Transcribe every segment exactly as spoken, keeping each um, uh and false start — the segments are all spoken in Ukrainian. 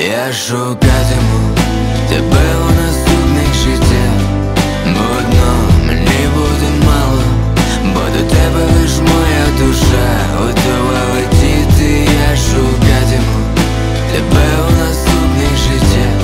Я шукатиму тебе у наступних життях, бо одно мені буде мало, бо до тебе лиш моя душа готова летіти. Я шукатиму тебе у наступних життях,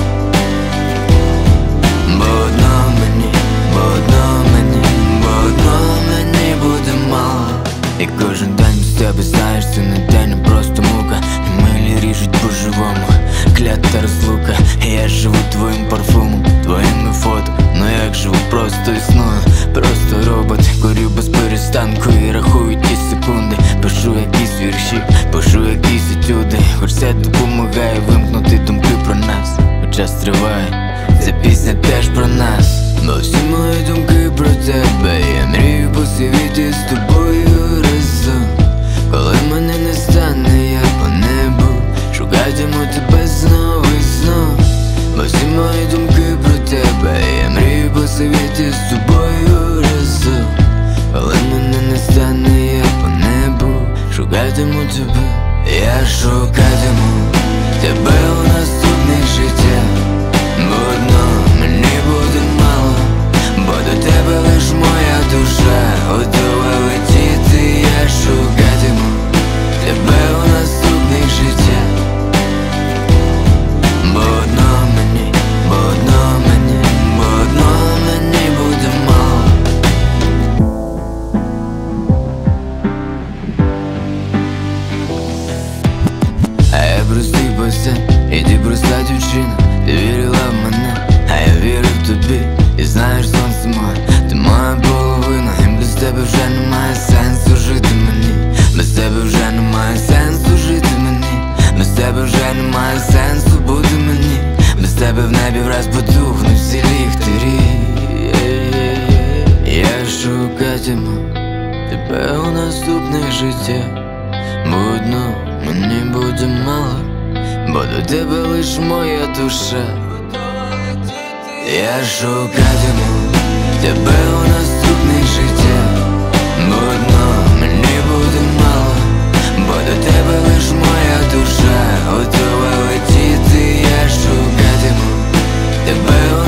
бо одно мені, бо одно мені, бо одно мені буде мало. І кожен день без тебе, знаєш, це не день, а просто мука. І милі ріжуть по-живому, клята розлука. Я живу твоїм парфумом, твоїми фото. Ну як живу, просто існую, просто робот. Курю без перестанку і рахую ті секунди. Пишу якісь вірші, пишу якісь етюди. Хоч це допомагає вимкнути думки про нас. Бо час триває, ця пісня теж про нас. Бо всі мої думки про тебе, я мрію посивіти з тобою разом. Коли мене не стане, я по небу шукатиму тебе знову і знов. Бо всі мої думки про тебе, я мрію посивіти з тобою разом. Коли мене не стане, я по небу шукатиму тебе. Я шукатиму тебе у наступних життях, бо одно мені буде мало, бо до тебе лиш моя душа готова летіти. Я шукатиму тебе у наступних життях, бо одно мені, бо одно мені, бо одно мені буде мало. А я простий пацан, і ти проста дівчина. Ти вірила в мене, а я вірив тобі. І знаєш, сонце моє, ти моя половина. І без тебе вже немає сенсу жити мені. Без тебе вже немає сенсу жити мені. Без тебе вже немає сенсу бути мені. Без тебе в небі враз потухнуть всі ліхтарі. Я шукатиму тебе у наступних життях, бо одно мені буде мало, бо до тебе лиш моя душа. Я шукатиму тебе у наступних життях, бо одно мені буде мало, бо до тебе лиш моя душа готова летіти. Я шукатиму тебе у